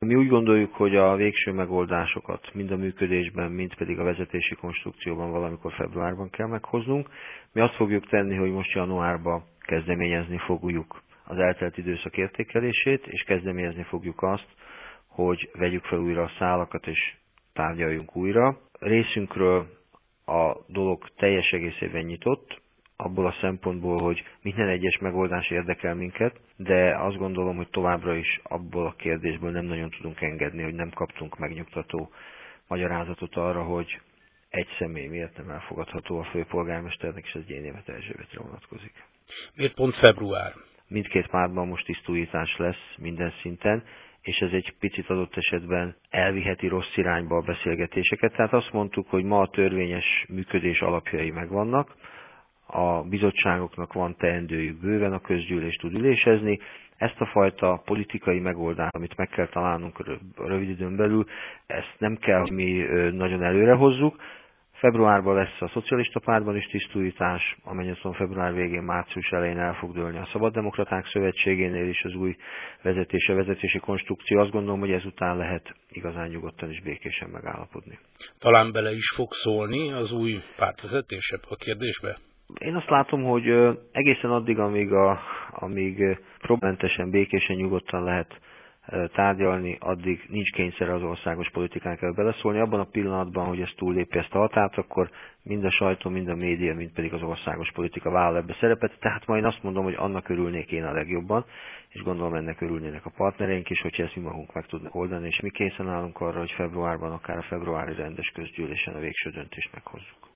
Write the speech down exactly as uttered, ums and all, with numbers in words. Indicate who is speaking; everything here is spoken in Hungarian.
Speaker 1: Mi úgy gondoljuk, hogy a végső megoldásokat mind a működésben, mind pedig a vezetési konstrukcióban valamikor februárban kell meghoznunk. Mi azt fogjuk tenni, hogy most januárban kezdeményezni fogjuk az eltelt időszak értékelését, és kezdeményezni fogjuk azt, hogy vegyük fel újra a szálakat és tárgyaljunk újra. Részünkről a dolog teljes egészében nyitott, abból a szempontból, hogy minden egyes megoldás érdekel minket, de azt gondolom, hogy továbbra is abból a kérdésből nem nagyon tudunk engedni, hogy nem kaptunk megnyugtató magyarázatot arra, hogy egy személy miért nem elfogadható a főpolgármesternek, és ez Gyénémet Erzsébetre vonatkozik.
Speaker 2: Miért pont február?
Speaker 1: Mindkét pártban most tisztújítás lesz minden szinten, és ez egy picit adott esetben elviheti rossz irányba a beszélgetéseket. Tehát azt mondtuk, hogy ma a törvényes működés alapjai megvannak, a bizottságoknak van teendőjük bőven, a közgyűlés tud ülésezni. Ezt a fajta politikai megoldást, amit meg kell találnunk rövid időn belül, ezt nem kell, hogy mi nagyon előre hozzuk. Februárban lesz a Szocialista Pártban is tisztújítás, amennyi szóval február végén, március elején el fog dőlni a Szabaddemokraták Szövetségénél is az új vezetése, vezetési konstrukció. Azt gondolom, hogy ezután lehet igazán nyugodtan és békésen megállapodni.
Speaker 2: Talán bele is fog szólni az új pártvezetés a kérdésbe?
Speaker 1: Én azt látom, hogy egészen addig, amíg, a, amíg problémmentesen, békésen, nyugodtan lehet tárgyalni, addig nincs kényszer az országos politikán kell beleszólni. Abban a pillanatban, hogy ez túllépi ezt a határt, akkor mind a sajtó, mind a média, mind pedig az országos politika vállal ebbe szerepet. Tehát majd én azt mondom, hogy annak örülnék én a legjobban, és gondolom ennek örülnének a partnereink is, hogyha ezt mi magunk meg tudnak oldani, és mi készen állunk arra, hogy februárban, akár a februári rendes közgyűlésen a végső döntést meghozzuk.